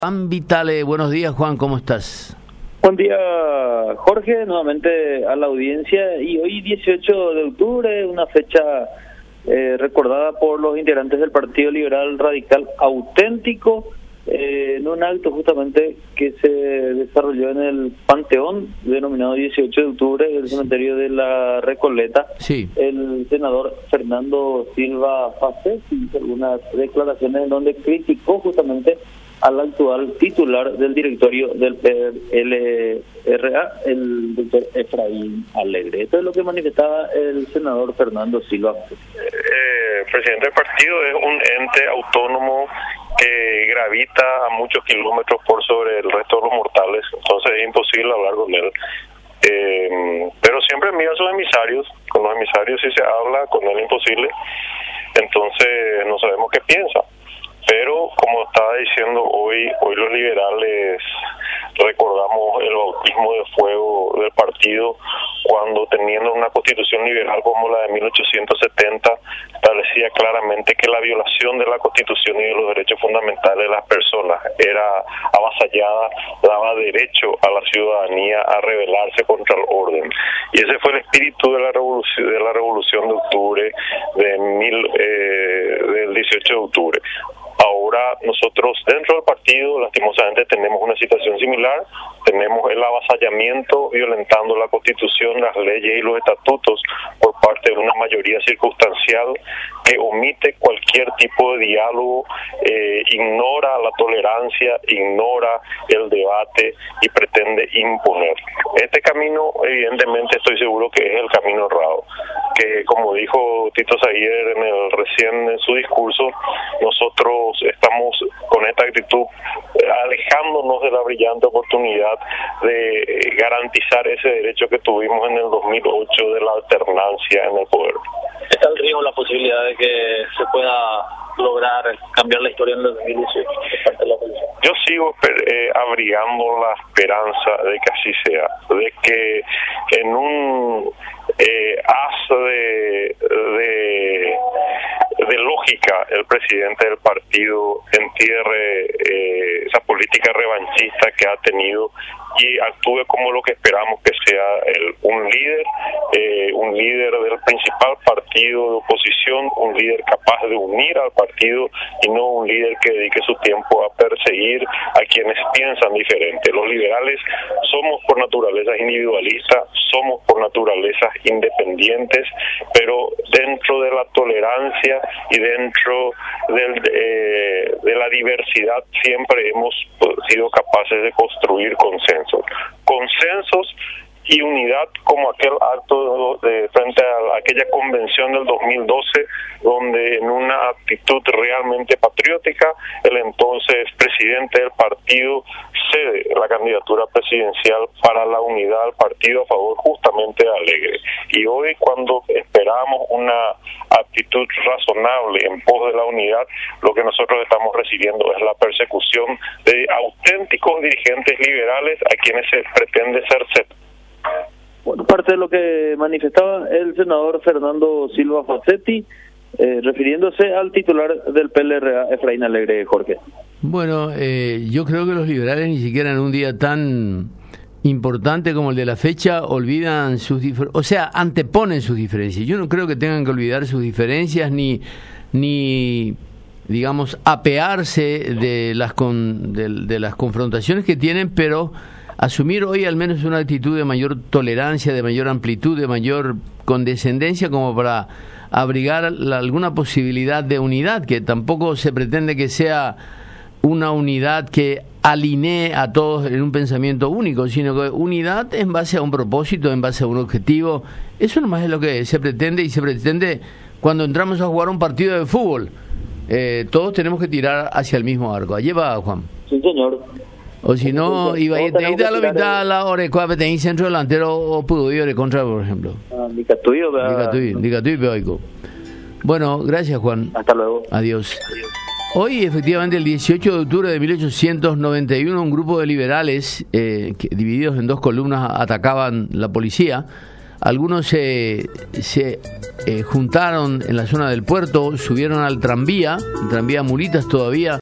Juan Vitale, buenos días Juan, ¿cómo estás? Buen día Jorge, nuevamente a la audiencia, y hoy 18 de octubre, una fecha recordada por los integrantes del Partido Liberal Radical Auténtico, en un acto justamente que se desarrolló en el Panteón, denominado 18 de octubre, el cementerio de la Recoleta. Sí. El senador Fernando Silva Facet hizo algunas declaraciones en donde criticó justamente al actual titular del directorio del PLRA, el doctor Efraín Alegre. Esto es lo que manifestaba el senador Fernando Silva. El presidente del partido es un ente autónomo que gravita a muchos kilómetros por sobre el resto de los mortales, entonces es imposible hablar con él. Pero siempre envía a sus emisarios, con los emisarios sí se habla, con él imposible, entonces no sabemos qué piensa. Pero como estaba diciendo hoy los liberales recordamos el bautismo de fuego del partido cuando, teniendo una constitución liberal como la de 1870, establecía claramente que la violación de la constitución y de los derechos fundamentales de las personas era avasallada, daba derecho a la ciudadanía a rebelarse contra el orden. Y ese fue el espíritu de la revolución de octubre del 18 de octubre. Ahora nosotros dentro del partido lastimosamente tenemos una situación similar, tenemos el avasallamiento violentando la Constitución, las leyes y los estatutos por parte de una mayoría circunstancial que omite cualquier tipo de diálogo, ignora la tolerancia, ignora el debate y pretende imponer. Este camino evidentemente estoy seguro que es el camino errado, que como dijo Tito Saguier en su discurso, nosotros estamos con esta actitud alejándonos de la brillante oportunidad de garantizar ese derecho que tuvimos en el 2008 de la alternancia en el poder. ¿Está en riesgo la posibilidad de que se pueda lograr cambiar la historia en el 2018 por parte de la policía? Yo sigo abrigando la esperanza de que así sea, de que en un haz de lógica el presidente del partido entierre esa política revanchista que ha tenido y actúe como lo que esperamos que sea un líder del principal partido de oposición, un líder capaz de unir al partido y no un líder que dedique su tiempo a perseguir a quienes piensan diferente. Los liberales somos por naturaleza individualistas, somos por naturaleza independientes, pero dentro de la tolerancia y dentro de la diversidad siempre hemos sido capaces de construir consensos y unidad, como aquel acto frente a aquella convención del 2012, donde en una actitud realmente patriótica el entonces presidente del partido cede la candidatura presidencial para la unidad del partido a favor justamente de Alegre. Y hoy, cuando esperamos una actitud razonable en pos de la unidad, lo que nosotros estamos recibiendo es la persecución de auténticos dirigentes liberales a quienes se pretende ser Bueno, parte de lo que manifestaba el senador Fernando Silva Facet, refiriéndose al titular del PLRA, Efraín Alegre, Jorge. Bueno, yo creo que los liberales ni siquiera en un día tan importante como el de la fecha olvidan anteponen sus diferencias. Yo no creo que tengan que olvidar sus diferencias ni digamos, apearse de las confrontaciones que tienen, pero asumir hoy al menos una actitud de mayor tolerancia, de mayor amplitud, de mayor condescendencia, como para abrigar alguna posibilidad de unidad, que tampoco se pretende que sea una unidad que alinee a todos en un pensamiento único, sino que unidad en base a un propósito, en base a un objetivo. Eso nomás es lo que se pretende, y se pretende cuando entramos a jugar un partido de fútbol. Todos tenemos que tirar hacia el mismo arco. Allí va, Juan. Sí, señor. O si no, iba a ir a la mitad a la hora de tenéis centro delantero o pudo ir de contra, por ejemplo. Bueno, gracias, Juan. Hasta luego. Adiós. Hoy, efectivamente, el 18 de octubre de 1891, un grupo de liberales, divididos en dos columnas, atacaban la policía. Algunos se juntaron en la zona del puerto, subieron al tranvía, el tranvía Mulitas todavía.